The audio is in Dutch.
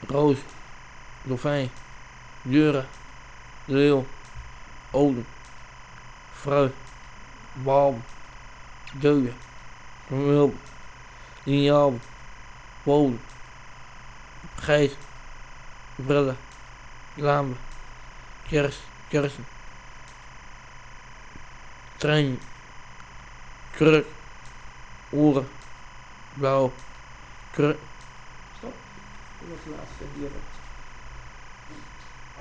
roos, dolfijn, jura, leeuw, odem, vrui, walm, deugen, mulp, liniaal, bodem, gijs, brille, lambe, kersen, trein, kruk, oren, blauw, kruk. Stop. Dat was de laatste die je hebt.